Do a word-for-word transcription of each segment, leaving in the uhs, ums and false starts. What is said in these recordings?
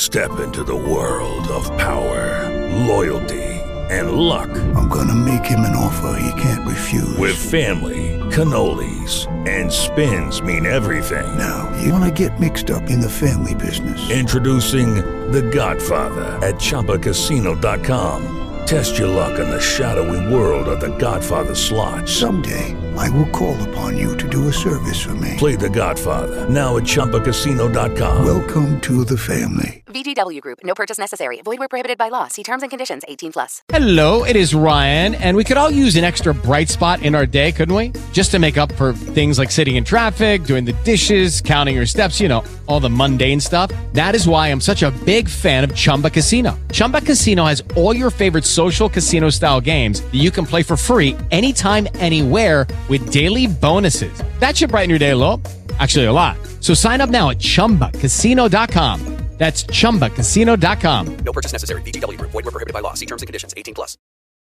Step into the world of power, loyalty, and luck. I'm gonna make him an offer he can't refuse. With family, cannolis, and spins mean everything. Now, you wanna get mixed up in the family business. Introducing The Godfather at Chumba Casino dot com. Test your luck in the shadowy world of The Godfather slot. Someday, I will call upon you to do a service for me. Play The Godfather, now at Chumba Casino dot com. Welcome to the family. V G W Group. No purchase necessary. Void where prohibited by law. See terms and conditions. eighteen plus. Hello, it is Ryan, and we could all use an extra bright spot in our day, couldn't we? Just to make up for things like sitting in traffic, doing the dishes, counting your steps, you know, all the mundane stuff. That is why I'm such a big fan of Chumba Casino. Chumba Casino has all your favorite social casino-style games that you can play for free anytime, anywhere with daily bonuses. That should brighten your day a little. Actually, a lot. So sign up now at Chumba Casino dot com. That's Chumba Casino dot com. No purchase necessary. V G W Group. Void where prohibited by law. See terms and conditions. eighteen plus.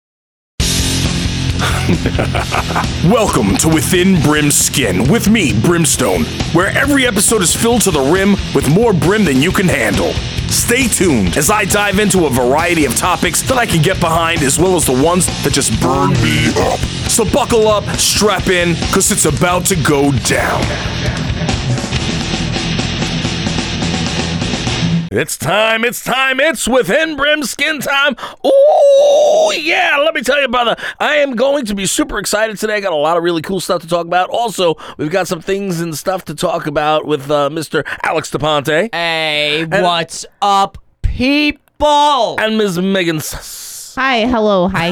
Welcome to Within Brim's Skin with me, Brimstone, where every episode is filled to the rim with more brim than you can handle. Stay tuned as I dive into a variety of topics that I can get behind, as well as the ones that just burn me up. So buckle up, strap in, because it's about to go down. It's time, it's time, it's Within Brim's Skin time. Ooh, yeah, let me tell you, brother, I am going to be super excited today. I got a lot of really cool stuff to talk about. Also, we've got some things and stuff to talk about with uh, Mister Alex DePonte. Hey, and, what's up, people? And Miz Megan S- Hi, hello, hi.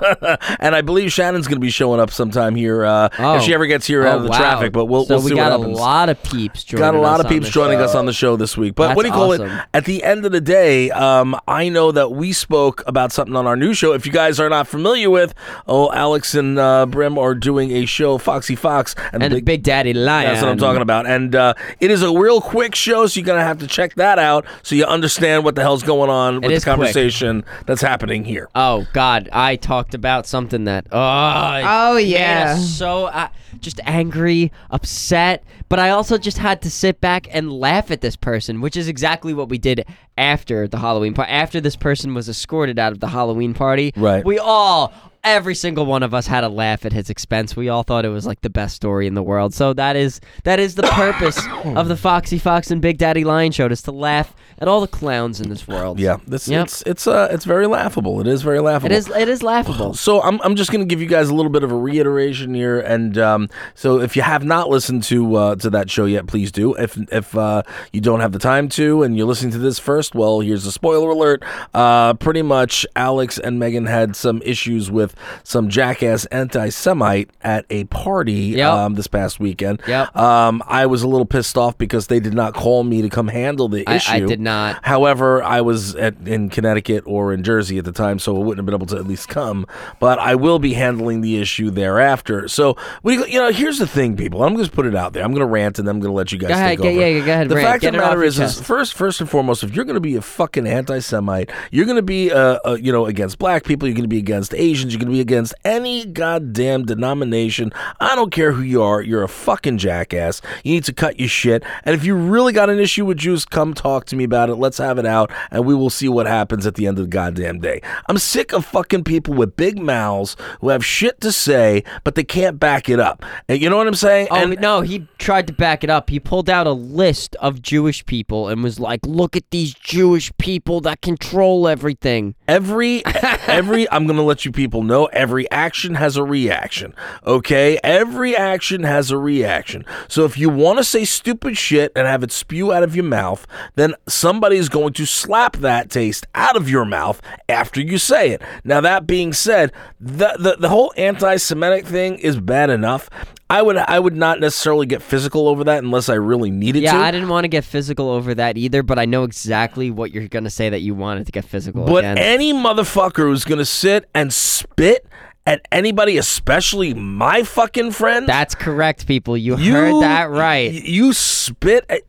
And I believe Shannon's going to be showing up sometime here uh, oh. if she ever gets here oh, out of the wow. traffic. But we'll, so we'll see we what got happens. a lot of peeps joining Got a lot us of peeps joining show. us on the show this week. But That's what do you call awesome. it? At the end of the day, um, I know that we spoke about something on our new show. If you guys are not familiar with, oh, Alex and uh, Brim are doing a show, Foxy Fox. And, and Big, Big Daddy Lion. That's what I'm talking about. And uh, it is a real quick show, so you're going to have to check that out so you understand what the hell's going on with the conversation quick. that's happening here. Oh, God. I talked about something that, oh, oh yeah, made us so uh, just angry, upset. But I also just had to sit back and laugh at this person, which is exactly what we did after the Halloween party. After this person was escorted out of the Halloween party, right? We all, every single one of us had a laugh at his expense. We all thought it was like the best story in the world. So that is that is the purpose of the Foxy Fox and Big Daddy Lion show, is to laugh at all the clowns in this world. Yeah, this yep. it's it's uh it's very laughable. It is very laughable. It is it is laughable. So I'm I'm just gonna give you guys a little bit of a reiteration here, and um, so if you have not listened to uh, to that show yet, please do. If if uh, you don't have the time to, and you're listening to this first, well, here's a spoiler alert. Uh, pretty much, Alex and Megan had some issues with some jackass anti-Semite at a party yep. um, this past weekend. Yep. Um, I was a little pissed off because they did not call me to come handle the I, issue. I did not. However, I was at, in Connecticut or in Jersey at the time, so I wouldn't have been able to at least come. But I will be handling the issue thereafter. So, we, you know, here's the thing, people. I'm going to put it out there. I'm going to rant, and then I'm going to let you guys go ahead, take get, over. Yeah, go ahead. The rant. fact Get of the matter is, is, first, first and foremost, if you're going to be a fucking anti-Semite, you're going to be, uh, uh, you know, against black people. You're going to be against Asians. You're going to be against any goddamn denomination. I don't care who you are. You're a fucking jackass. You need to cut your shit. And if you really got an issue with Jews, come talk to me about it. Let's have it out, and we will see what happens at the end of the goddamn day. I'm sick of fucking people with big mouths who have shit to say, but they can't back it up. And you know what I'm saying? Oh, and, no, he tried to back it up. He pulled out a list of Jewish people and was like, look at these Jewish people that control everything. Every, every, I'm going to let you people know, every action has a reaction, okay? Every action has a reaction. So if you want to say stupid shit and have it spew out of your mouth, then somebody's going to slap that taste out of your mouth after you say it. Now, that being said, the the, the whole anti-Semitic thing is bad enough. I would I would not necessarily get physical over that unless I really needed yeah, to. Yeah, I didn't want to get physical over that either, but I know exactly what you're going to say that you wanted to get physical But against. any motherfucker who's going to sit and spit at anybody, especially my fucking friends. That's correct, people. You, you heard that right. You spit at...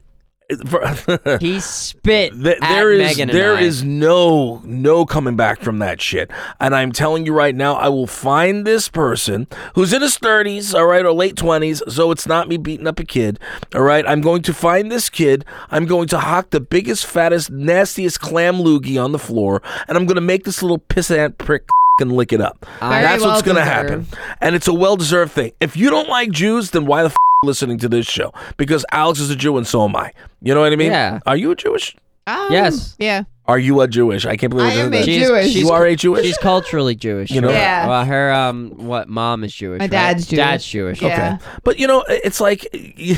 He spit Th- at there is Megan and there I. is no no coming back from that shit. And I'm telling you right now, I will find this person who's in his thirties, all right, or late twenties, so it's not me beating up a kid, all right? I'm going to find this kid. I'm going to hock the biggest, fattest, nastiest clam loogie on the floor, and I'm going to make this little pissant prick and lick it up. Very That's what's well going to happen. And it's a well-deserved thing. If you don't like Jews, then why the f- listening to this show? Because Alex is a Jew and so am I. You know what I mean? Yeah. Are you a Jewish? Um, Yes. Yeah. Are you a Jewish? I can't believe I I am said a that. She's- Jewish. she's- You are a Jewish? She's culturally Jewish. You know- Yeah. Well, her um, what mom is Jewish. My right? dad's Jewish. Dad's Jewish. Yeah. Okay. But, you know, it's like, you,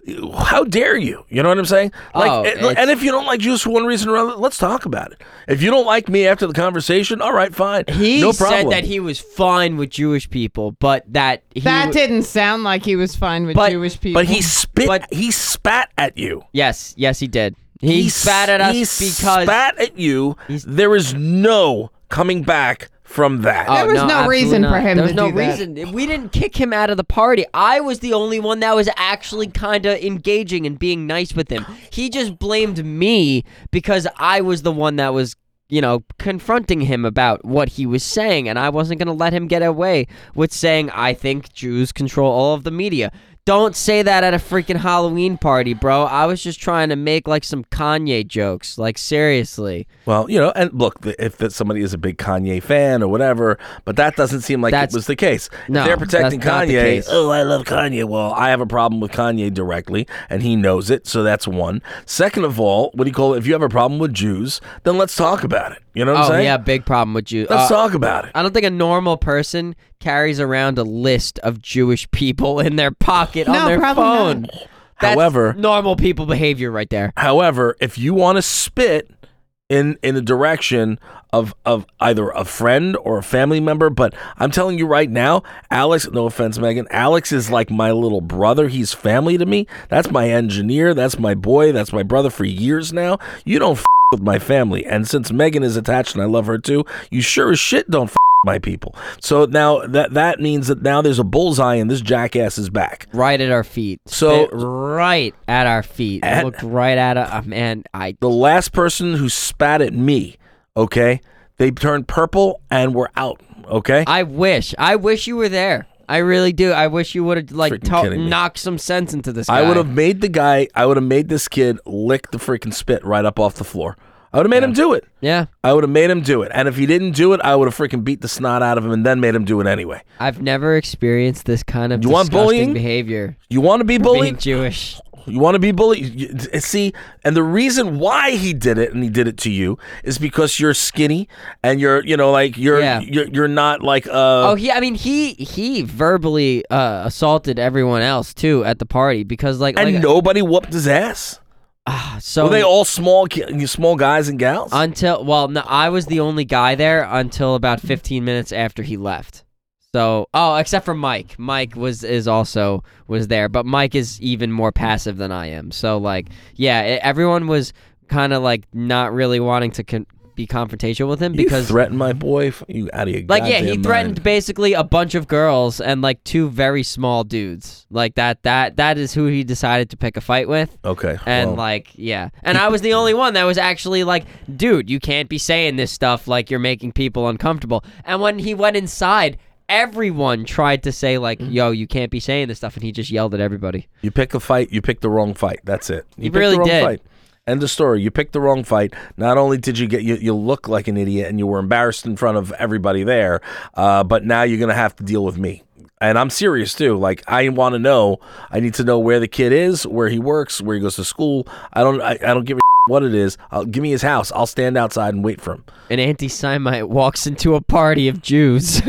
how dare you? You know what I'm saying? Like, Oh, it- it's- and if you don't like Jews for one reason or another, let's talk about it. If you don't like me after the conversation, all right, fine. He no problem. said that he was fine with Jewish people, but that he That w- didn't sound like he was fine with But- Jewish people. But he spit, But- he spat at you. Yes, yes, he did. He, s- spat at us he because spat at you. He's- There is no coming back from that. Oh, There was no absolutely reason not. for him There was to no do that. reason. We didn't kick him out of the party. I was the only one that was actually kind of engaging and being nice with him. He just blamed me because I was the one that was, you know, confronting him about what he was saying, and I wasn't going to let him get away with saying, I think Jews control all of the media. Don't say that at a freaking Halloween party, bro. I was just trying to make, like, some Kanye jokes. Like, seriously. Well, you know, and look, the- if that somebody is a big Kanye fan or whatever, but that doesn't seem like That's- it was the case. No, if they're protecting that's not the Kanye. case. Oh, I love Kanye. Well, I have a problem with Kanye directly, and he knows it, so that's one. Second of all, what do you call it? If you have a problem with Jews, then let's talk about it. You know what I'm Oh, saying? yeah, big problem with Jews. Let's Uh, talk about it. I don't think a normal person carries around a list of Jewish people in their pocket No, on their probably phone. not. That's However- normal people behavior right there. However, if you want to spit in in a direction of of either a friend or a family member, but I'm telling you right now, Alex, no offense, Megan, Alex is like my little brother. He's family to me. That's my engineer. That's my boy. That's my brother for years now. You don't f- with my family. And since Megan is attached and I love her too, you sure as shit don't f- my people. So now that that means that now there's a bullseye and this jackass's back. Right at our feet. So- Spit right at our feet. At- Looked right at us. Oh, man, I. The last person who spat at me, okay, they turned purple and were out, okay? I wish. I wish you were there. I really do. I wish you would have like Freaking to- kidding me. knocked some sense into this guy. I would have made the guy, I would have made this kid lick the freaking spit right up off the floor. I would have made him do it. Yeah, I would have made him do it. And if he didn't do it, I would have freaking beat the snot out of him and then made him do it anyway. I've never experienced this kind of You want disgusting bullying? behavior. You want to be Being bullied? Jewish. You want to be bullied? You- See, and the reason why he did it and he did it to you is because you're skinny and you're, you know, like you're Yeah. you're, you're not like uh Oh, he. I mean, he he verbally uh, assaulted everyone else too at the party because like and like, nobody whooped his ass. ah, so Were they all small ki- small guys and gals? until well, no, I was the only guy there until about fifteen minutes after he left. So, oh, except for Mike. Mike was is also was there, but Mike is even more passive than I am. So, like, yeah, it, everyone was kind of like not really wanting to con- be confrontational with him you because, threatened my boy. You out of your like, yeah, he goddamn threatened mind. basically a bunch of girls and like two very small dudes. Like that, that, that is who he decided to pick a fight with. Okay, And well, like, yeah. And I was the only one that was actually like, dude, you can't be saying this stuff, like you're making people uncomfortable. And when he went inside, everyone tried to say like, yo, you can't be saying this stuff, and he just yelled at everybody. you pick a fight. You picked the wrong fight. That's it. You He picked really the wrong did. fight. End of story. You picked the wrong fight. Not only did you get you, you look like an idiot and you were embarrassed in front of everybody there, uh, but now you're gonna have to deal with me. And I'm serious too. Like I want to know. I need to know where the kid is, where he works, where he goes to school. I don't. I, I don't give a what it is. I'll, give me his house. I'll stand outside and wait for him. An anti-Semite walks into a party of Jews.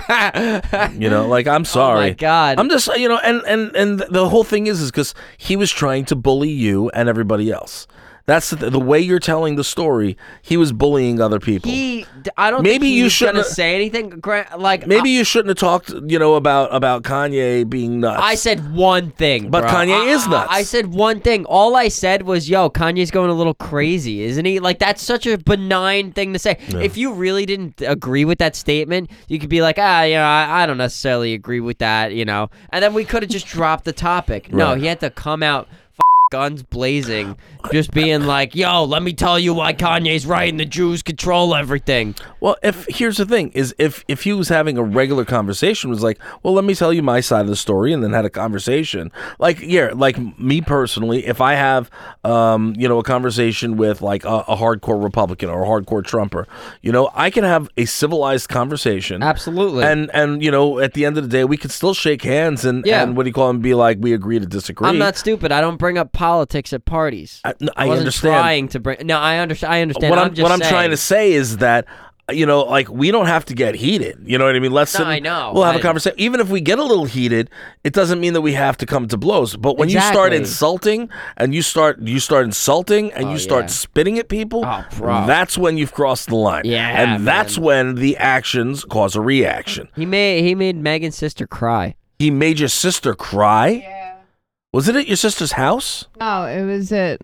You know, like I'm sorry. Oh my God. I'm just you know, and and and the whole thing is is because he was trying to bully you and everybody else. That's the, the way you're telling the story. He was bullying other people. He, I don't Maybe think he you was gonna shouldn't- say anything. Gra- Like Maybe you shouldn't have talked, you know, about about Kanye being nuts. I said one thing, But bro. Kanye I- is nuts. I, I said one thing. All I said was, "Yo, Kanye's going a little crazy, isn't he?" Like that's such a benign thing to say. If you really didn't agree with that statement, you could be like, "Ah, you know, I, I don't necessarily agree with that," you know, and then we could have just dropped the topic. No, Right. he had to come out guns blazing, just being like, yo, let me tell you why Kanye's right and the Jews control everything. Well, if here's the thing, is if, if he was having a regular conversation, was like, well, let me tell you my side of the story, and then had a conversation. Like, yeah, like me personally, if I have, um, you know, a conversation with like a, a hardcore Republican or a hardcore Trumper, you know, I can have a civilized conversation. Absolutely. And, and you know, at the end of the day, we could still shake hands and, Yeah. and what do you call them, be like, we agree to disagree. I'm not stupid. I don't bring up politics at parties. I, no, I wasn't understand. trying to bring. No, I understand. I understand. What I'm, I'm just what I'm saying. trying to say is that, you know, like, we don't have to get heated. You know what I mean? Let's No, sit and- I know. We'll have I- a conversation. Even if we get a little heated, it doesn't mean that we have to come to blows. But when you start Exactly. insulting and you start you start insulting and Oh, you start yeah. spitting at people, Oh, bro. that's when you've crossed the line. Yeah, and man. that's when the actions cause a reaction. He made he made Megan's sister cry. He made your sister cry? Yeah. Was it at your sister's house? No, it was at.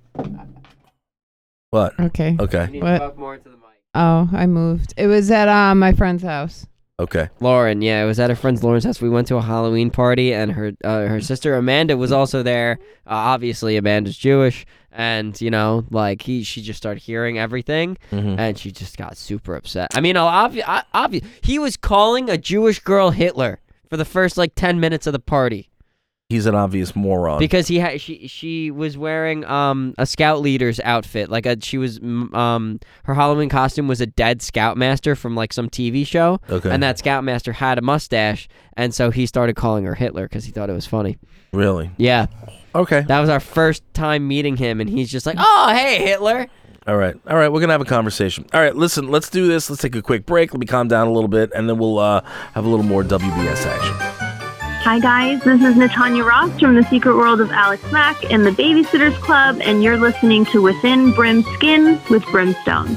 What? Okay. Okay. You need What? to talk more into the mic. Oh, I moved. It was at uh, my friend's house. Okay. Lauren, yeah, it was at her friend's Lauren's house. We went to a Halloween party, and her uh, her sister Amanda was also there. Uh, obviously, Amanda's Jewish, and you know, like he, she just started hearing everything, Mhm. and she just got super upset. I mean, obvi- obvi- he was calling a Jewish girl Hitler for the first like ten minutes of the party. He's an obvious moron. Because he had she she was wearing um a scout leader's outfit, like a she was mm, um her Halloween costume was a dead scoutmaster from like some T V show, Okay. and that scoutmaster had a mustache, and so he started calling her Hitler because he thought it was funny. Really? Yeah, Okay. that was our first time meeting him, and he's just like, oh hey Hitler. All right. All right. We're going to have a conversation. All right. Listen, let's do this. Let's take a quick break. Let me calm down a little bit, and then we'll uh, have a little more W B S action. Hi guys, this is Natanya Ross from the Secret World of Alex Mack and the Babysitters Club, and you're listening to Within Brim Skin with Brimstone.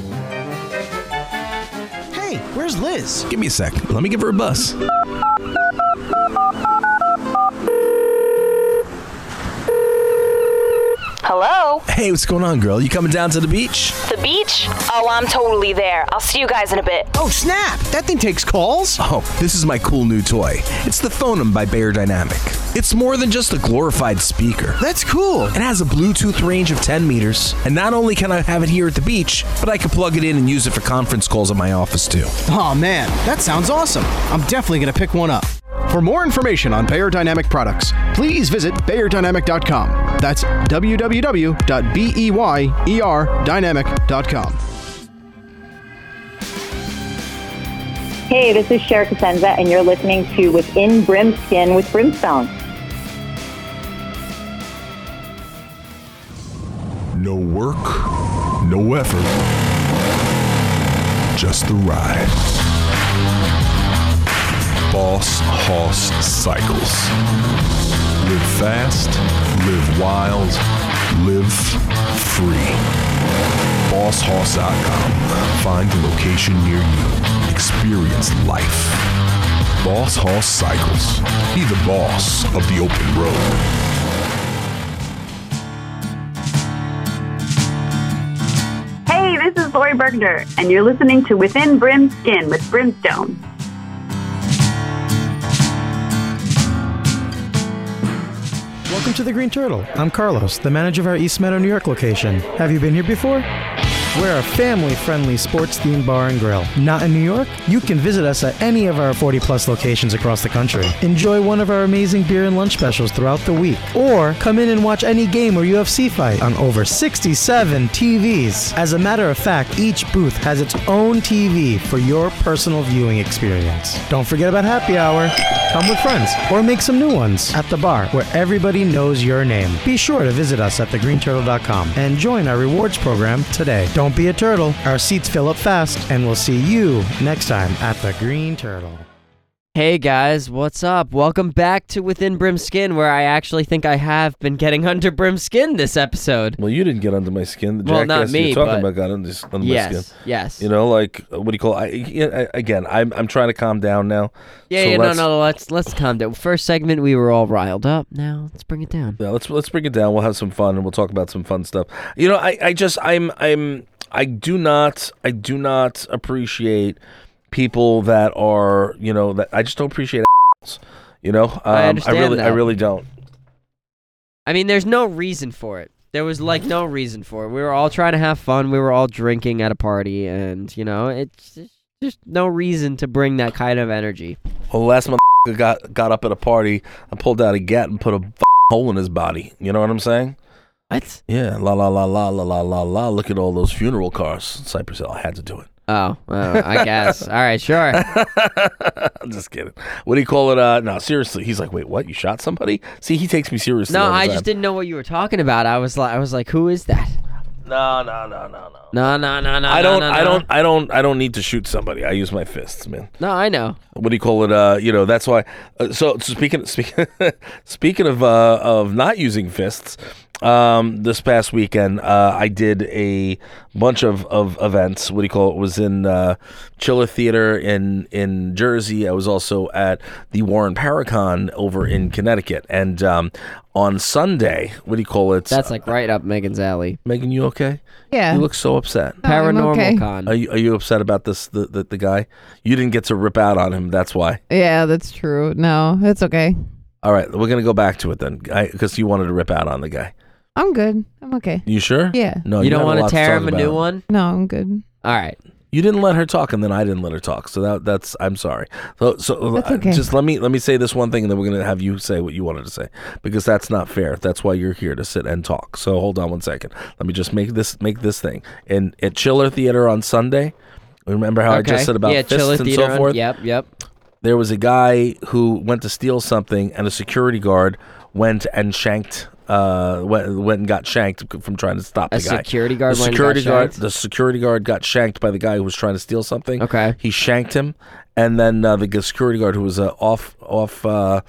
Hey, where's Liz? Give me a sec. Let me give her a buzz. Hello? Hey, what's going on, girl? You coming down to the beach? The beach? Oh, I'm totally there. I'll see you guys in a bit. Oh, snap! That thing takes calls? Oh, this is my cool new toy. It's the Phonem by Bayer Dynamic. It's more than just a glorified speaker. That's cool. It has a Bluetooth range of ten meters, and not only can I have it here at the beach, but I can plug it in and use it for conference calls at my office too. Oh, man, that sounds awesome. I'm definitely going to pick one up. For more information on Bayer Dynamic products, please visit Bayer Dynamic dot com. That's w w w dot beyer dynamic dot com. Hey, this is Cher Casenza, and you're listening to Within Brim Skin with Brimstone. No work, no effort, just the ride. Boss Hoss Cycles. Live fast, live wild, live free. boss hoss dot com. Find a location near you. Experience life. Boss Hoss Cycles. Be the boss of the open road. Hey, this is Lori Bergner, and you're listening to Within Brim Skin with Brimstone. Welcome to the Green Turtle. I'm Carlos, the manager of our East Meadow, New York location. Have you been here before? We're a family-friendly sports-themed bar and grill. Not in New York? You can visit us at any of our forty-plus locations across the country. Enjoy one of our amazing beer and lunch specials throughout the week. Or come in and watch any game or U F C fight on over sixty-seven T Vs. As a matter of fact, each booth has its own T V for your personal viewing experience. Don't forget about happy hour. Come with friends or make some new ones at the bar where everybody knows your name. Be sure to visit us at the green turtle dot com and join our rewards program today. Don't be a turtle. Our seats fill up fast, and we'll see you next time at the Green Turtle. Hey guys, what's up? Welcome back to Within Brim Skin, where I actually think I have been getting under Brim's skin this episode. Well, you didn't get under my skin. The well, not jackass me, you're talking but about got under, under yes, my skin. Yes, You know, like, what do you call it? I, I, again, I'm, I'm trying to calm down now. Yeah, so yeah, no, let's- no, let's let's calm down. First segment, we were all riled up. Now let's bring it down. Yeah, let's let's bring it down. We'll have some fun, and we'll talk about some fun stuff. You know, I, I just I'm I'm I do not I do not appreciate people that are you know that I just don't appreciate. Assholes, you know, um, I understand I really that. I really don't. I mean, there's no reason for it. There was like no reason for it. We were all trying to have fun. We were all drinking at a party, and you know, it's just, just no reason to bring that kind of energy. Well, last month got got up at a party and pulled out a gat and put a hole in his body. You know what I'm saying? What? Yeah, la la la la la la la la. Look at all those funeral cars. Cypress Hill. I had to do it. Oh, well, I guess. All right, sure. I'm just kidding. What do you call it? Uh, no, seriously. He's like, wait, what? You shot somebody? See, he takes me seriously. No, all the I time. just didn't know what you were talking about. I was like, I was like, who is that? No, no, no, no, no. No, no, no, no. I don't. no, no, I no. don't. I don't. I don't need to shoot somebody. I use my fists, man. No, I know. What do you call it? Uh, you know, that's why. Uh, so, so speaking, speaking, speaking of uh, of not using fists, um, this past weekend, uh, I did a bunch of, of events. What do you call it? Was in uh, Chiller Theater in in Jersey. I was also at the Warren Paracon over in Connecticut, and um, on Sunday, what do you call it? That's like right up Megan's alley. Megan, you okay? Yeah. You look so upset. No, I'm Paranormal okay. Con. Are you are you upset about this? The, the the guy? You didn't get to rip out on him. That's why. Yeah, that's true. No, it's okay. All right, we're gonna go back to it then, because you wanted to rip out on the guy. I'm good. I'm okay. You sure? Yeah. No, You don't have a want lot to tear talk him a about. new one? No, I'm good. All right. You didn't let her talk, and then I didn't let her talk. So that that's I'm sorry. So so That's uh, okay. just let me let me say this one thing, and then we're gonna have you say what you wanted to say, because that's not fair. That's why you're here, to sit and talk. So hold on one second. Let me just make this make this thing. In at Chiller Theater on Sunday. Remember how Okay. I just said about yeah, fists Chiller and Theater so on- forth? Yep, yep. There was a guy who went to steal something, and a security guard went and shanked. Uh, went, went and got shanked from trying to stop A the guy. security guard The went and security got guard. shanked? The security guard got shanked by the guy who was trying to steal something. Okay. He shanked him, and then uh, the security guard, who was a off off uh,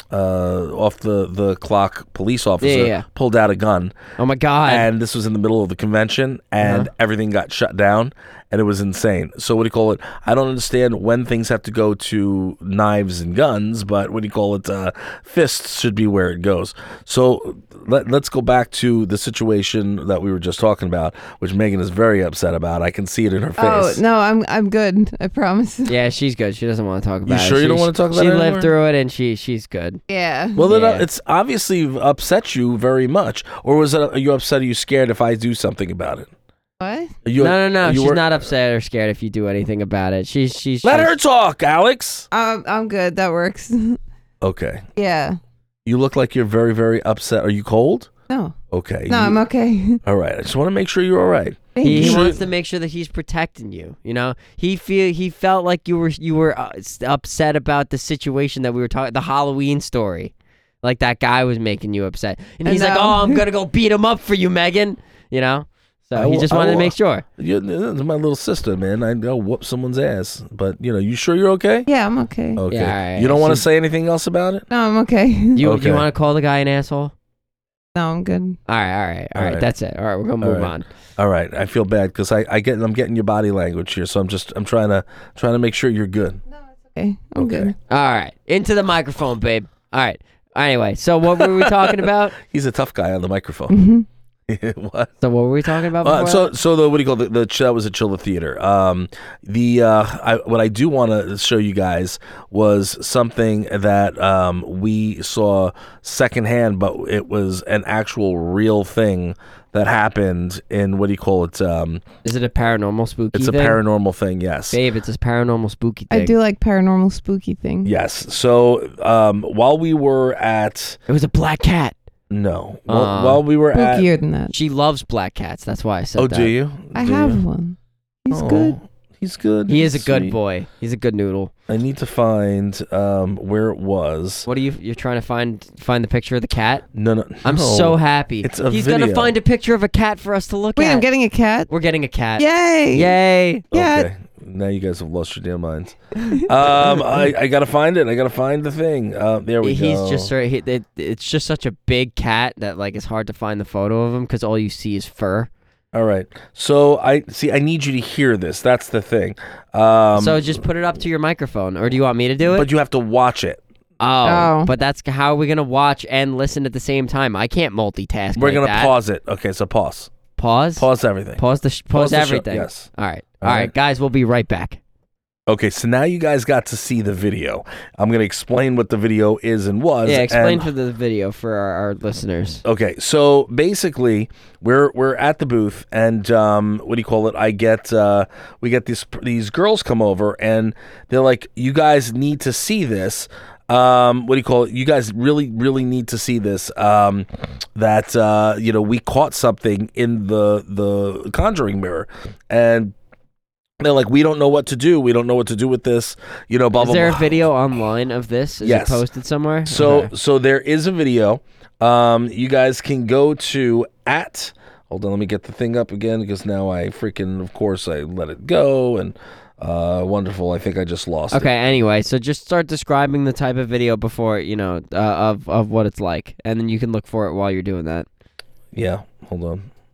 uh, off the, the clock police officer, Yeah, yeah, yeah. pulled out a gun. Oh my God. And this was in the middle of the convention, and Uh-huh. everything got shut down, and it was insane. So what do you call it? I don't understand when things have to go to knives and guns, but what do you call it? Uh, fists should be where it goes. So let, let's go back to the situation that we were just talking about, which Megan is very upset about. I can see it in her face. Oh no, I'm I'm good. I promise. Yeah, she's good. She doesn't want to talk about it. sure you don't She- wanna talk about she it lived anymore? through it, and she she's good. Yeah. Well, then, uh, Yeah. it's obviously upset you very much. Or was it? Are you upset? Are you scared if I do something about it? What? Are you, no, no, no. are you She's wor- not upset or scared if you do anything about it. She's she's. Let she's, her talk, Alex. I'm I'm good. That works. Okay. Yeah. You look like you're very, very upset. Are you cold? No. Okay. No, you- I'm okay. All right. I just want to make sure you're all right. He, he Sure. wants to make sure that he's protecting you. You know, he feel he felt like you were you were uh, s- upset about the situation that we were talking, the Halloween story, like that guy was making you upset, and I he's like, know. "Oh, I'm gonna go beat him up for you, Megan." You know, so I he will- just I wanted to will- make sure. You're, that's my little sister, man. I go whoop someone's ass. But, you know, you sure you're okay? Yeah, I'm okay. Okay. Yeah, all right. You don't want to She's- say anything else about it? No, I'm okay. You Okay. you want to call the guy an asshole? No, I'm good. All right, all right, all All right. right. That's it. All right, we're gonna All move right. on. All right. I feel bad because I, I get I'm getting your body language here, so I'm just I'm trying to trying to make sure you're good. Okay, I'm Okay. good. All right, into the microphone, babe. All right. Anyway, so what were we talking about? He's a tough guy on the microphone. What? So what were we talking about before? Uh, so, so the what do you call it? the, the that was a Chiller Theater. Um, the uh, I, what I do want to show you guys was something that um we saw secondhand, but it was an actual real thing that happened in what do you call it? Um, Is it a paranormal spooky it's a thing? paranormal thing. Yes. Babe, it's a paranormal spooky thing. I do like paranormal spooky thing. Yes. So um, while we were at It was a black cat. no, while, Uh, while we were at Spookier than that. She loves black cats. That's why I said oh, that. do you? I Do have you? one. He's Oh, good. He's good. He is a He's good sweet. boy. He's a good noodle. I need to find um, where it was. What are you? You're trying to find find the picture of the cat? No, no. I'm no. so happy. It's a He's video. gonna find a picture of a cat for us to look Wait, at. I'm getting a cat. We're getting a cat. Yay! Yay! Yeah. Okay. Now you guys have lost your damn minds. um, I, I gotta find it. I gotta find the thing. Uh, there we He's go. just sort of, he, it, it's just such a big cat that like it's hard to find the photo of him because all you see is fur. All right. So I see. I need you to hear this. That's the thing. Um, so just put it up to your microphone, or do you want me to do it? but you have to watch it. oh, Oh. but that's how are we gonna watch and listen at the same time? I can't multitask. We're like gonna that. pause it. Okay. So pause. Pause. Pause everything. Pause the sh- Pause pause, the show, everything. yes. All right. All All right, right. guys. We'll be right back. Okay, so now you guys got to see the video. I'm going to explain what the video is and was. Yeah, explain and, for the video for our, our listeners. Okay, so basically, we're we're at the booth, and um, what do you call it? I get uh, we get these these girls come over, and they're like, "You guys need to see this." Um, what do you call it? You guys really, really need to see this. Um, that uh, you know, we caught something in the the Conjuring mirror, and they're like, we don't know what to do. We don't know what to do with this. You know, blah is blah. there blah. a video online of this? Is yes. it posted somewhere? So, okay. so there is a video. Um, you guys can go to at. Hold on, let me get the thing up again because now I freaking, of course, I let it go and. Uh, wonderful. I think I just lost okay, it. Okay, anyway, so just start describing the type of video before, you know, uh, of, of what it's like. And then you can look for it while you're doing that. Yeah, hold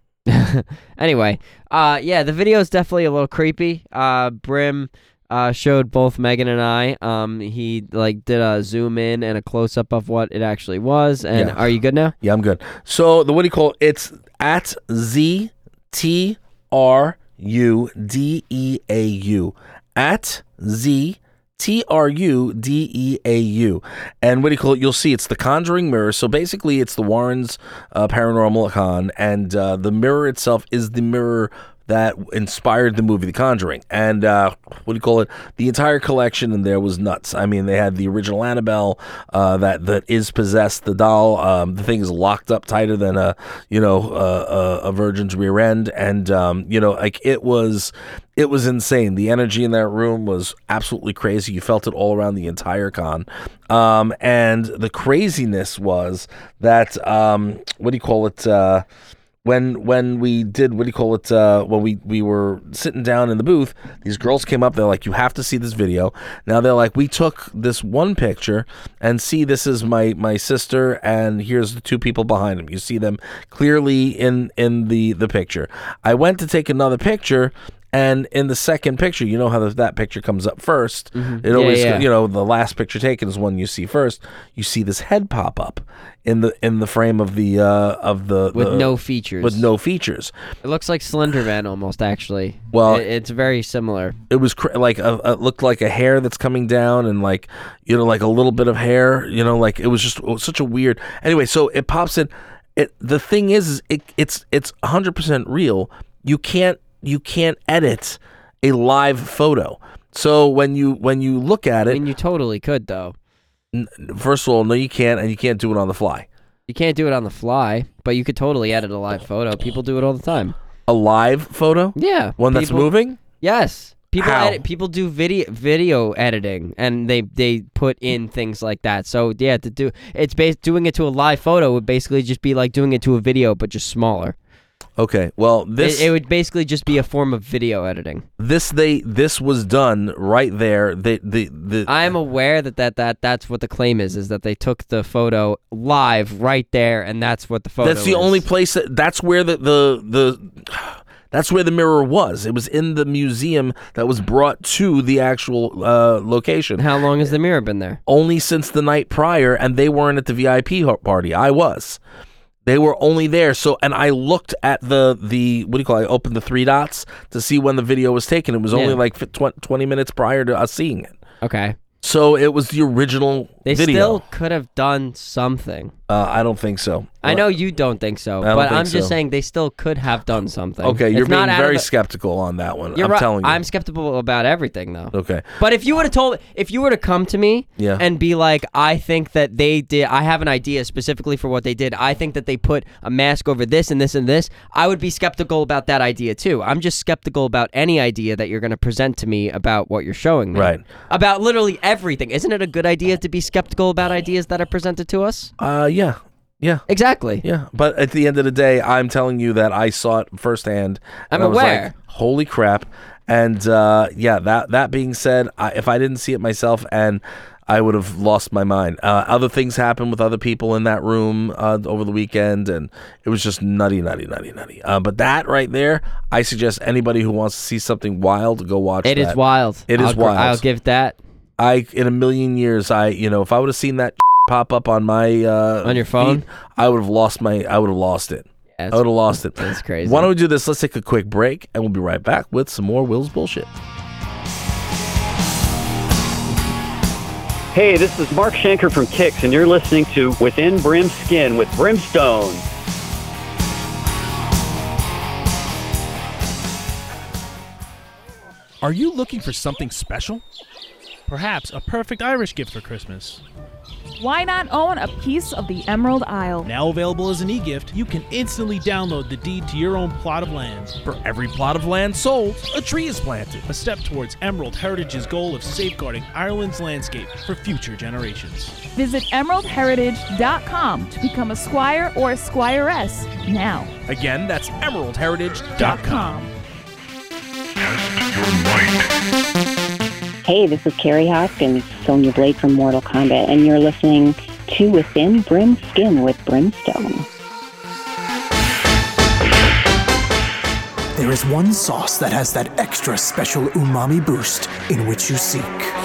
on. Anyway, uh, yeah, the video is definitely a little creepy. Uh, Brim uh, showed both Megan and I. Um, he, like, did a zoom in and a close-up of what it actually was. And Yeah. are you good now? Yeah, I'm good. So, the what do you call it? It's at Z T R U D E A U at Z T R U D E A U, and what do you call it? You'll see it's the Conjuring mirror. So basically, it's the Warrens' uh, Paranormal Con, and uh, the mirror itself is the mirror that inspired the movie The Conjuring. And uh, what do you call it? The entire collection in there was nuts. I mean, they had the original Annabelle uh, that that is possessed. The doll, um, the thing is locked up tighter than a you know uh, a, a virgin's rear end, and um, you know like it was. It was insane. The energy in that room was absolutely crazy. You felt it all around the entire con. Um, and the craziness was that, um, what do you call it? Uh, when when we did, what do you call it? Uh, when we, we were sitting down in the booth, these girls came up. They're like, you have to see this video. Now they're like, we took this one picture and see this is my, my sister and here's the two people behind them. You see them clearly in, in the, the picture. I went to take another picture. And in the second picture, you know how that picture comes up first. Mm-hmm. It always, yeah, yeah. you know, the last picture taken is one you see first. You see this head pop up in the in the frame of the uh, of the with the, no features. With no features. It looks like Slender Man almost. Actually, well, it, it's very similar. It was cr- like a, it looked like a hair that's coming down, and like you know, like a little bit of hair. You know, like it was just it was such a weird. Anyway, so it pops in. It the thing is, is it it's it's one hundred percent real. You can't. You can't edit a live photo. So when you when you look at it, I mean, you totally could though. N- first of all, no, you can't, and you can't do it on the fly. You can't do it on the fly, but you could totally edit a live photo. People do it all the time. A live photo? Yeah, one that's people, moving. Yes, people How? edit. People do video video editing, and they they put in things like that. So yeah, to do it's based doing it to a live photo would basically just be like doing it to a video, but just smaller. Okay, well, this it, it would basically just be a form of video editing. This they this was done right there. They the the. I'm aware that, that that that's what the claim is. Is that they took the photo live right there, and that's what the photo. That's the is. only place that. That's where the the the. That's where the mirror was. It was in the museum that was brought to the actual uh, location. How long has the mirror been there? Only since the night prior, and they weren't at the V I P party. I was. They were only there. So, and I looked at the, the what do you call it? I opened the three dots to see when the video was taken. It was only Yeah. like twenty minutes prior to us seeing it. Okay. So it was the original They video. still could have done something. Uh, I don't think so. I know you don't think so, I don't but think I'm just so. saying they still could have done something. Okay, you're It's not being out of very the- skeptical on that one. You're I'm right. telling you. I'm skeptical about everything, though. Okay. But if you would have told, if you were to come to me Yeah. and be like, I think that they did, I have an idea specifically for what they did. I think that they put a mask over this and this and this. I would be skeptical about that idea too. I'm just skeptical about any idea that you're going to present to me about what you're showing me. Right. About literally everything. Isn't it a good idea to be skeptical about ideas that are presented to us? Uh, yeah. Yeah. Exactly. Yeah. But at the end of the day, I'm telling you that I saw it firsthand. I'm and I was aware. like, holy crap. And uh, yeah, that that being said, I, if I didn't see it myself, and I would have lost my mind. Uh, other things happened with other people in that room uh, over the weekend, and it was just nutty, nutty, nutty, nutty. Uh, but that right there, I suggest anybody who wants to see something wild, go watch It that. is wild. It is I'll, gr- wild. I'll give that. I in a million years, I you know, if I would have seen that pop up on my uh, On your phone? feed, I would have lost my. I would have lost it. That's- I would have lost it. That's crazy. Why don't we do this? Let's take a quick break, and we'll be right back with some more Will's bullshit. Hey, this is Mark Shanker from Kix, and you're listening to Within Brim Skin with Brimstone. Are you looking for something special? Perhaps a perfect Irish gift for Christmas. Why not own a piece of the Emerald Isle? Now available as an e-gift, you can instantly download the deed to your own plot of land. For every plot of land sold, a tree is planted. A step towards Emerald Heritage's goal of safeguarding Ireland's landscape for future generations. Visit emerald heritage dot com to become a squire or a squiress now. Again, that's emerald heritage dot com. Hey, this is Carrie Hoskins, Sonya Blade from Mortal Kombat, and you're listening to Within Brim Skin with Brimstone. There is one sauce that has that extra special umami boost in which you seek.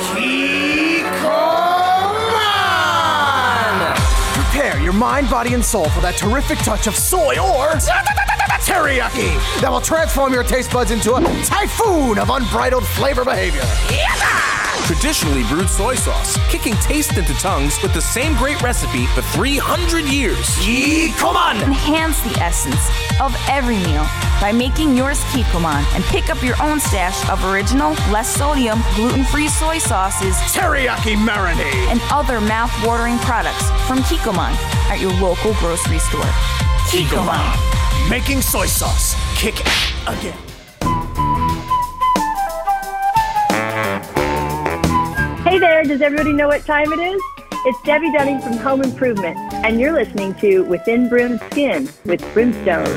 Kikoman! Prepare your mind, body, and soul for that terrific touch of soy or teriyaki that will transform your taste buds into a typhoon of unbridled flavor behavior. Traditionally brewed soy sauce, kicking taste into tongues with the same great recipe for three hundred years. Kikoman! Enhance the essence of every meal by making yours Kikoman and pick up your own stash of original, less sodium, gluten-free soy sauces, teriyaki marinade, and other mouth-watering products from Kikoman at your local grocery store. Kikoman. Making soy sauce kick again. Hey there, does everybody know what time it is? It's Debbie Dunning from Home Improvement, and you're listening to Within Brim Skin with Brimstone.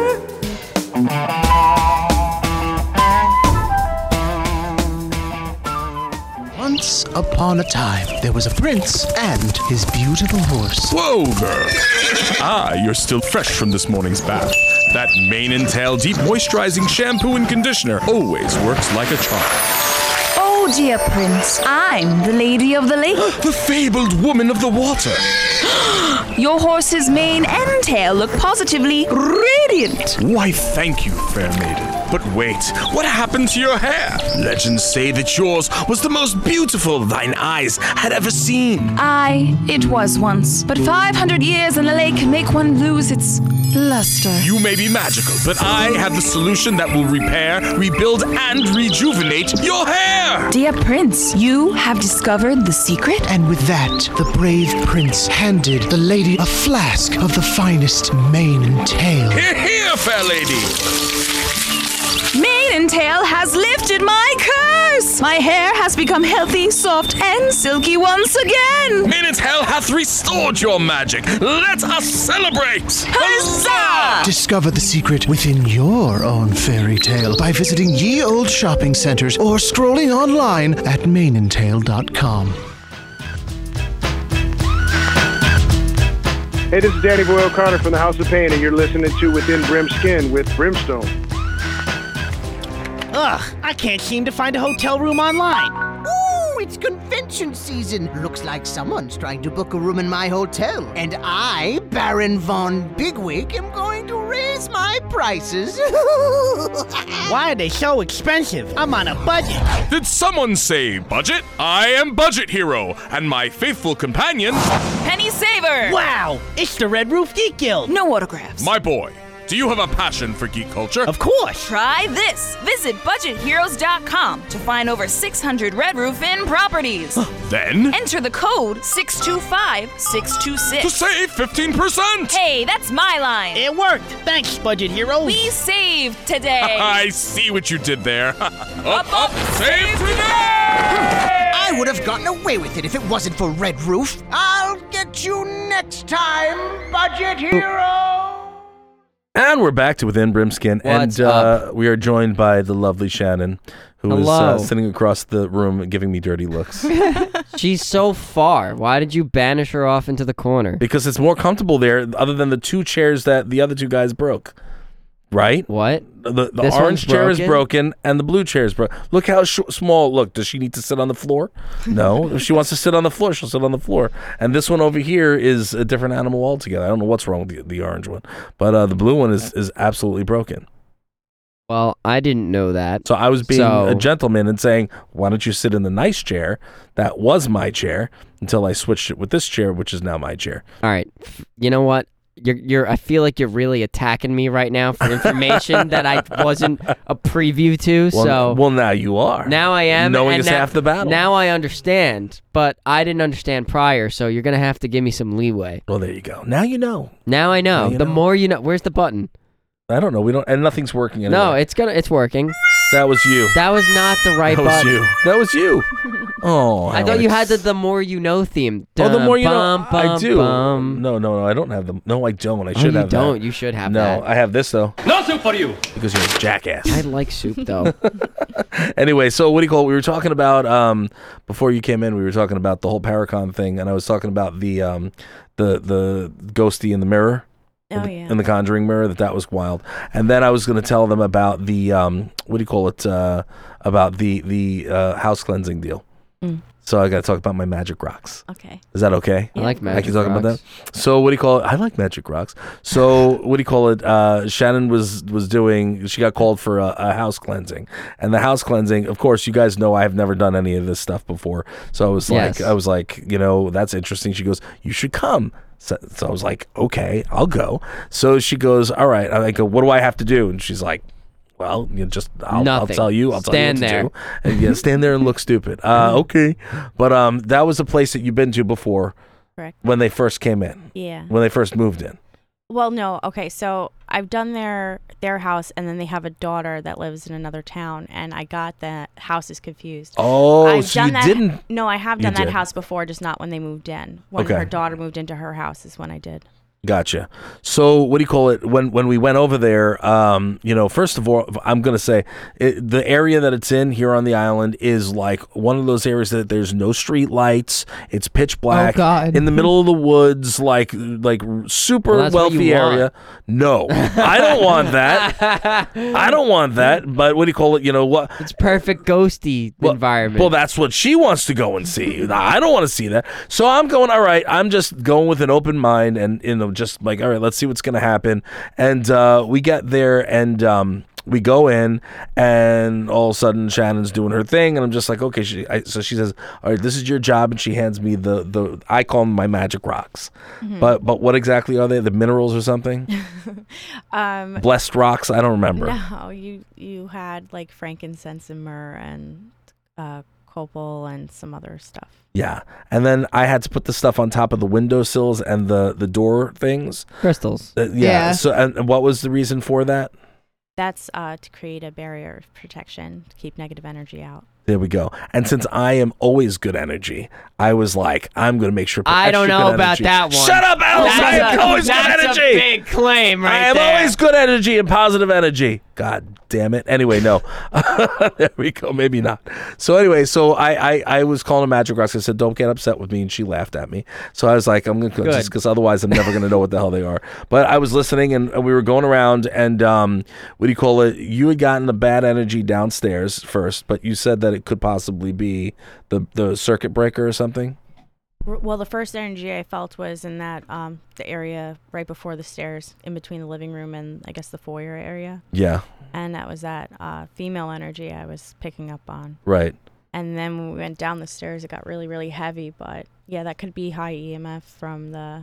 Once upon a time, there was a prince and his beautiful horse. Whoa, girl. Ah, you're still fresh from this morning's bath. That mane and tail deep moisturizing shampoo and conditioner always works like a charm. Oh, dear Prince, I'm the Lady of the Lake. The fabled woman of the water. Your horse's mane and tail look positively radiant. Why, thank you, fair maiden. But wait, what happened to your hair? Legends say that yours was the most beautiful thine eyes had ever seen. Aye, it was once. But five hundred years in a lake can make one lose its luster. You may be magical, but I have the solution that will repair, rebuild, and rejuvenate your hair! Dear Prince, you have discovered the secret? And with that, the brave prince handed the lady a flask of the finest mane and tail. Here, here, fair lady! Mane and tail has lifted my curse! My hair has become healthy, soft, and silky once again! Mane and tail hath restored your magic! Let us celebrate! Huzzah! Discover the secret within your own fairy tale by visiting ye old shopping centers or scrolling online at mane and tail dot com. Hey, this is Danny Boy O'Connor from the House of Pain, and you're listening to Within Brim Skin with Brimstone. Ugh, I can't seem to find a hotel room online. Ooh, it's convention season. Looks like someone's trying to book a room in my hotel. And I, Baron Von Bigwig, am going to raise my prices. Why are they so expensive? I'm on a budget. Did someone say budget? I am Budget Hero, and my faithful companion... Penny Saver! Wow, it's the Red Roof Geek Guild. No autographs. My boy. Do you have a passion for geek culture? Of course. Try this. Visit budget heroes dot com to find over six hundred Red Roof Inn properties. Then? Enter the code six two five six two six. To save fifteen percent! Hey, that's my line. It worked. Thanks, Budget Hero. We saved today. I see what you did there. up, up, up, save today! I would have gotten away with it if it wasn't for Red Roof. I'll get you next time, Budget Hero! And we're back to Within Brim Skin, What's and uh, up? we are joined by the lovely Shannon, who is Hello. uh, sitting across the room giving me dirty looks. She's so far. Why did you banish her off into the corner? Because it's more comfortable there, other than the two chairs that the other two guys broke. Right? What? The, the This orange one's chair is broken? broken, and the blue chair is broken. Look how sh- small. Look, does she need to sit on the floor? No. If she wants to sit on the floor, she'll sit on the floor. And this one over here is a different animal altogether. I don't know what's wrong with the, the orange one. But uh, the blue one is, is absolutely broken. Well, I didn't know that. So I was being So- a gentleman and saying, why don't you sit in the nice chair? That was my chair until I switched it with this chair, which is now my chair. All right. F- You know what? You're, you're. I feel like you're really attacking me right now for information that I wasn't a preview to. Well, so well, now you are. now I am. Knowing and is now, half the battle. Now I understand, but I didn't understand prior. So you're gonna have to give me some leeway. Well, there you go. Now you know. Now I know. Now you the know. more you know. Where's the button? I don't know. We don't, and nothing's working anymore. No, it's gonna. It's working. That was you. That was not the right That was button. you. That was you. Oh, I thought you had the the more you know theme. Oh, the more you know. Bum, I bum, do. bum. No, no, no. I don't have them. No, I don't. I Oh, should you have don't. that. You should have no, that. I have this though. No soup for you. Because you're a jackass. I like soup though. Anyway, so what do you call it? We were talking about um before you came in. We were talking about the whole Paracon thing, and I was talking about the um the the ghosty in the mirror. Oh, in the, yeah. in the Conjuring mirror, that that was wild. And then I was going to tell them about the um what do you call it uh about the the uh, house cleansing deal. Mm. So I got to talk about my magic rocks. Okay. Is that okay? I like I magic can talk about rocks. that. So what do you call it? I like magic rocks. So what do you call it? Uh, Shannon was was doing. She got called for a, a house cleansing, and the house cleansing. Of course, you guys know I have never done any of this stuff before. So I was Yes. like, I was like, you know, that's interesting. She goes, you should come. So, so I was like, okay, I'll go. So she goes, all right. I go, what do I have to do? And she's like, well, you just I'll, I'll Nothing. tell you. I'll Stand tell you there. what to do. And yeah, stand there and look stupid. Uh, okay, but um, that was a place that you've been to before. Correct. When they first came in. Yeah. When they first moved in. Well, no. Okay, so I've done their their house, and then they have a daughter that lives in another town, and I got the houses confused. Oh, I've so done you that. didn't- No, I have you done that did. house before, just not when they moved in. When Okay. her daughter moved into her house is when I did. Gotcha. So what do you call it? When when we went over there, um, you know, first of all, I'm gonna say it, the area that it's in here on the island is like one of those areas that there's no street lights. It's pitch black, God. in the middle of the woods, like like super Well, that's what wealthy you want. area. No, I don't want that. I don't want that. But what do you call it? You know what? It's perfect ghosty Well, environment. Well, that's what she wants to go and see. I don't want to see that. So I'm going, all right, I'm just going with an open mind and, you know, just like, all right, let's see what's going to happen. And uh, we get there and um, we go in and all of a sudden Shannon's doing her thing. And I'm just like, okay. She, I, so she says, all right, this is your job. And she hands me the, the I call them my magic rocks. Mhm. But, but what exactly are they? The minerals or something? Um, Blessed rocks? I don't remember. No, you you had like frankincense and myrrh and uh, copal and some other stuff. Yeah, and then I had to put the stuff on top of the windowsills and the, the door things. Crystals. Uh, yeah. Yeah. So, and and what was the reason for that? That's uh, to create a barrier of protection to keep negative energy out. There we go. And since I am always good energy, I was like, I'm going to make sure. I don't know about that one. Shut up, Alice! I That's am a- always good that's a energy. big claim right I am there. always good energy and positive energy. God damn it. Anyway, no. There we go. Maybe not. So anyway, so I, I, I was calling her Magic Rocks. I said, don't get upset with me. And she laughed at me. So I was like, I'm going to Good. just because otherwise I'm never going to know what the hell they are. But I was listening and, and we were going around and um, what do you call it? You had gotten a bad energy downstairs first, but you said that it could possibly be the, the circuit breaker or something. R- Well, the first energy I felt was in that um, the area right before the stairs, in between the living room and I guess the foyer area. Yeah. And that was that uh, female energy I was picking up on. Right. And then when we went down the stairs, it got really, really heavy. But yeah, that could be high E M F from the,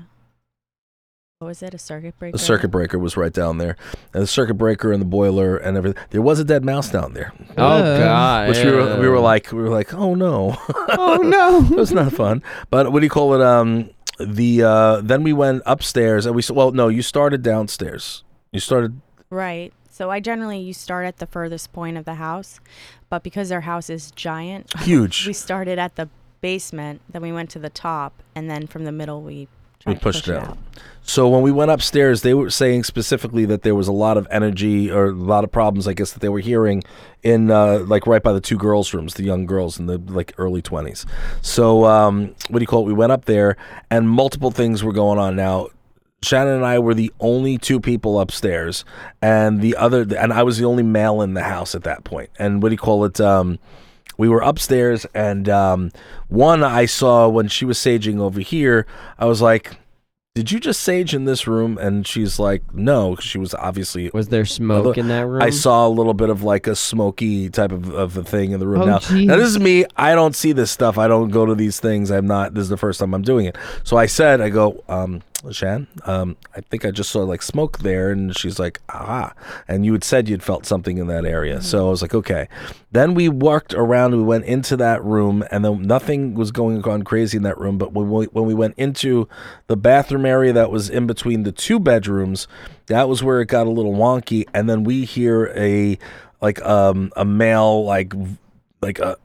what was it, a circuit breaker? The circuit breaker was right down there, and the circuit breaker and the boiler and everything. There was a dead mouse down there. Oh, God. Which we were we were like we were like, oh no, Oh no. it was not fun. But what do you call it? Um, the uh, then we went upstairs and we s- well no, you started downstairs. You started Right. So I generally, you start at the furthest point of the house. But because our house is giant. Huge. We started at the basement, then we went to the top, and then from the middle we tried we to pushed push it it out. out. So when we went upstairs, they were saying specifically that there was a lot of energy or a lot of problems, I guess, that they were hearing in uh, like right by the two girls' rooms, the young girls in the like early twenties. So um, what do you call it? We went up there and multiple things were going on. Now, Shannon and I were the only two people upstairs, and the other, and I was the only male in the house at that point. And what do you call it? Um, we were upstairs, and um, one I saw when she was saging over here. I was like, did you just sage in this room? And she's like, no, 'cause she was obviously. Was there smoke in that room? I saw a little bit of like a smoky type of, of a thing in the room. Oh, now, geez. now, this is me. I don't see this stuff. I don't go to these things. I'm not. This is the first time I'm doing it. So I said, I go, um, Shan, um, I think I just saw like smoke there. And she's like, ah. And you had said you'd felt something in that area. Mm-hmm. So I was like, okay. Then we walked around. We went into that room, and then nothing was going on crazy in that room. But when we, when we went into the bathroom area that was in between the two bedrooms, that was where it got a little wonky. And then we hear a like um a male like like a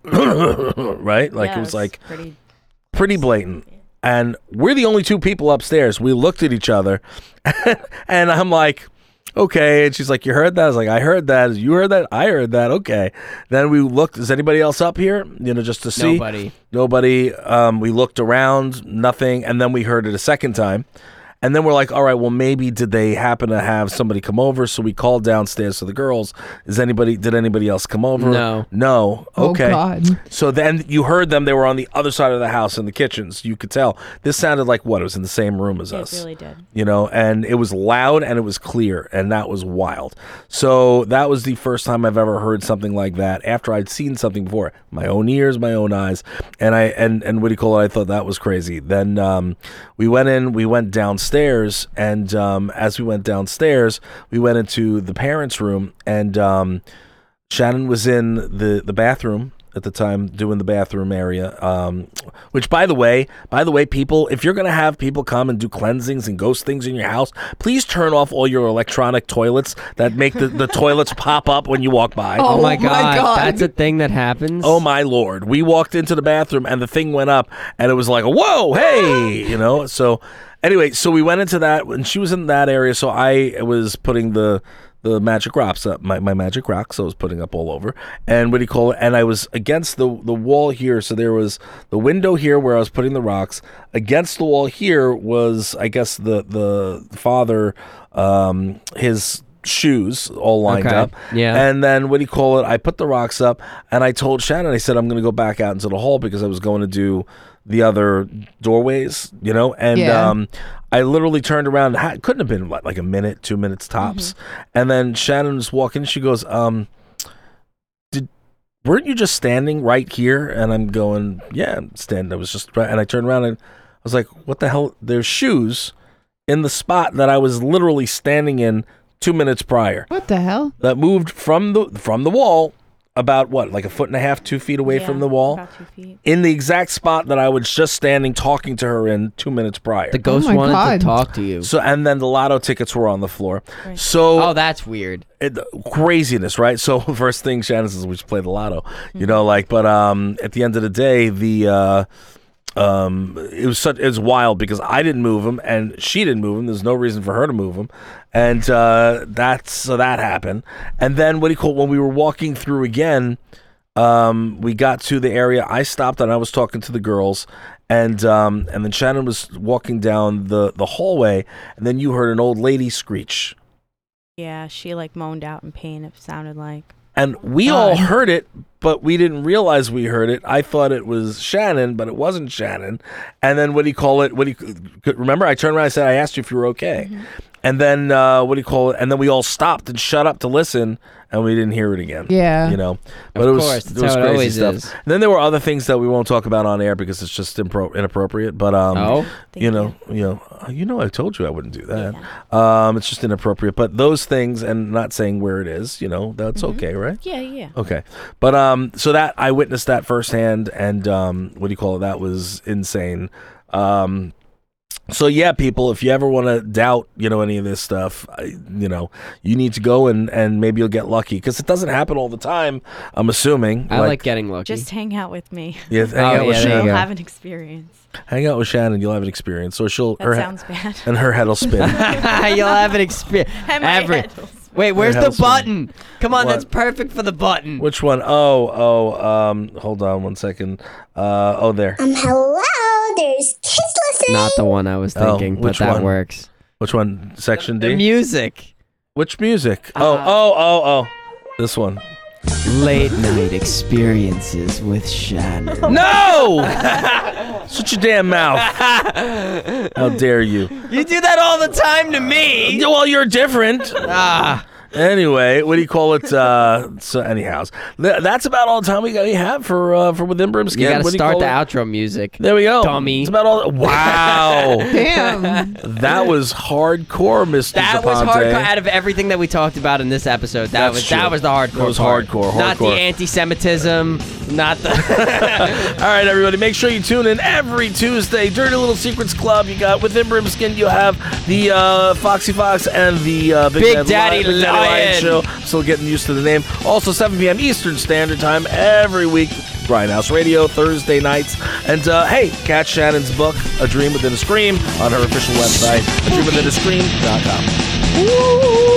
right like Yeah, it was like pretty, pretty blatant. And we're the only two people upstairs. We looked at each other, and I'm like, okay. And she's like, you heard that? I was like, I heard that. You heard that? I heard that. Okay. Then we looked. Is anybody else up here? You know, just to see. Nobody. Nobody. Um, we looked around. Nothing. And then we heard it a second time. And then we're like, all right, well, maybe did they happen to have somebody come over? So we called downstairs to the girls. Is anybody, did anybody else come over? No. No. Oh, Okay. God. So then you heard them. They were on the other side of the house in the kitchens. You could tell. This sounded like what? It was in the same room as us. It really did. You know, and it was loud and it was clear, and that was wild. So that was the first time I've ever heard something like that after I'd seen something before. My own ears, my own eyes. And I and, and what do you call it? I thought that was crazy. Then um, we went in, we went downstairs. And um, as we went downstairs, we went into the parents' room, and um, Shannon was in the, the bathroom at the time, doing the bathroom area. Um, which, by the way, by the way, people, if you're gonna have people come and do cleansings and ghost things in your house, please turn off all your electronic toilets that make the, the toilets pop up when you walk by. Oh, Oh my, my god. God. That's a thing that happens? Oh my Lord. We walked into the bathroom and the thing went up, and it was like, whoa, hey, you know. So anyway, so we went into that, and she was in that area, so I was putting the the magic rocks up, my, my magic rocks, I was putting up all over. And what do you call it? And I was against the, the wall here, so there was the window here where I was putting the rocks. Against the wall here was, I guess, the, the father, um, his shoes all lined Okay. up. Yeah. And then, what do you call it? I put the rocks up, and I told Shannon, I said, I'm going to go back out into the hall because I was going to do the other doorways, you know, and Yeah. um, I literally turned around. It couldn't have been like, like a minute, two minutes tops. Mm-hmm. And then Shannon was walking. She goes, um, "Did weren't you just standing right here?" And I'm going, "Yeah, I'm standing." I was just right. And I turned around and I was like, "What the hell?" There's shoes in the spot that I was literally standing in two minutes prior. What the hell? That moved from the from the wall. About what, like a foot and a half, two feet away Yeah, from the wall, about two feet. in the exact spot that I was just standing talking to her in two minutes prior. The ghost my wanted God. to talk to you. So, and then the lotto tickets were on the floor. Right. So, Oh, that's weird. it, craziness, right? So, first thing Shannon says, we should play the lotto, Mm-hmm. you know, like, but um, at the end of the day, the uh, um, it was such, it was wild because I didn't move him and she didn't move him. There's no reason for her to move him, and uh, that's so that happened. And then what do you call when we were walking through again? Um, we got to the area. I stopped and I was talking to the girls, and um, and then Shannon was walking down the, the hallway, and then you heard an old lady screech, Yeah, she like moaned out in pain, it sounded like. and we all heard it, but we didn't realize we heard it. I thought it was Shannon, but it wasn't Shannon. And then what do you call it? What do you remember? I turned around and I said, I asked you if you were okay. Mm-hmm. And then uh, what do you call it? And then we all stopped and shut up to listen, and we didn't hear it again. Yeah. you know. But Of it was course, it that's was how it crazy always stuff. is. And then there were other things that we won't talk about on air because it's just impro- inappropriate. But um, Oh? you know, you know, you know, I told you I wouldn't do that. Um, it's just inappropriate. But those things, and not saying where it is, you know, that's Mm-hmm. okay, right? Yeah, yeah. Okay. But um so that I witnessed that firsthand, and um what do you call it? That was insane. Um so yeah, people, if you ever want to doubt, you know, any of this stuff, I, you know, you need to go and and maybe you'll get lucky because it doesn't happen all the time, I'm assuming. I like, getting lucky. Just hang out with me. Yeah, hang Oh, out with yeah, there you Shannon. You'll go. have an experience. Hang out with Shannon, you'll have an experience. So she'll That her he- sounds bad. and her head will spin. You'll have an experience. And my Every- head will spin. Wait, where's Her the head's spin. button? Come on, What? that's perfect for the button. Which one? Oh, oh, um, hold on one second. Uh, oh, there. Um, hello, there's kids listening. Not the one I was Oh, thinking, but which that one? works. Which one? Section D? The music. Which music? oh, Uh, oh, oh, oh. This one. Late night experiences with Shannon. No! Shut your damn mouth. How dare you? You do that all the time to me. Well, you're different. Ah. Anyway, what do you call it? Uh, so, anyhow, th- that's about all the time we got. We have for uh, for Within Brim Skin. You gotta What do start call the it? outro music. There we go. Dummy. It's about all. Wow. Damn. That was hardcore, Mister That was Zaponte. hardcore. Out of everything that we talked about in this episode, that That's was true. that was the hardcore. That was part. hardcore, Not the hardcore. anti-Semitism. Not the. All right, everybody, make sure you tune in every Tuesday. Dirty Little Secrets Club. You got Within Brim Skin. You have the uh, Foxy Fox and the uh, Big, Big Bad Daddy Lion, Big Daddy Lion Lion. Show. Still getting used to the name. Also, seven p.m. Eastern Standard Time every week. Grindhouse Radio Thursday nights. And uh, hey, catch Shannon's book, A Dream Within a Scream, on her official website, a dream within a scream dot com.